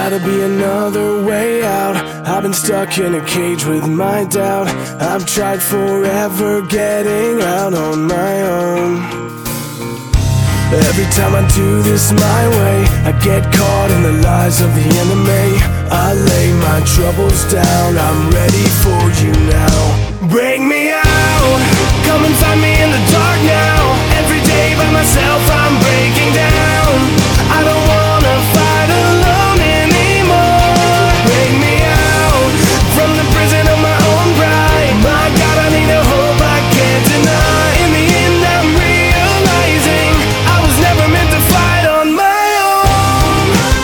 gotta be another way out. I've been stuck in a cage with my doubt. I've tried forever getting out on my own. Every time I do this my way, I get caught in the lies of the enemy. I lay my troubles down, I'm ready for you now. Bring me out, come and find me in the dark now. Every day by myself I'm breaking down. I don't wanna fight alone anymore. Bring me out from the prison of my own pride. My God, I need a hope I can't deny. In the end I'm realizing I was never meant to fight on my own.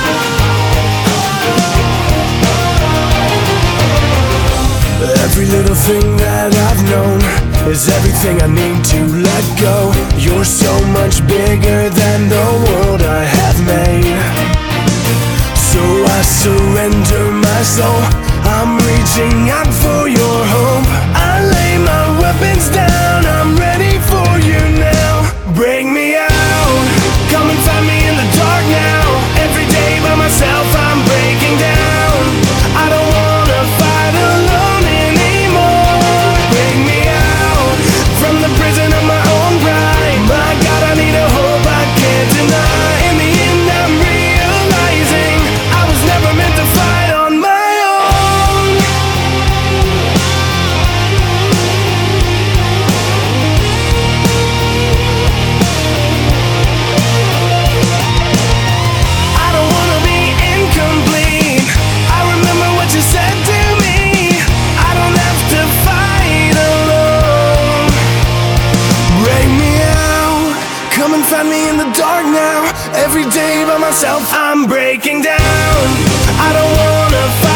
Every little thing that I've known is everything I need to let go. You're so much bigger than the world I have made. So I surrender my soul, I'm reaching out for your hope. I lay my weapons down, I'm ready for you now. Bring me out, come and find me in the dark now. Every day by myself I'm breaking down. I don't wanna fight alone anymore. Bring me out from the prison of my own pride. My God, I need a hope I can't deny. In the end I'm realizing I was never meant to fight on my own. I don't wanna be incomplete. I remember what you said to me. I don't have to fight alone. Bring me out, come and find me in the dark now. Every day by myself I'm breaking down. I don't wanna fight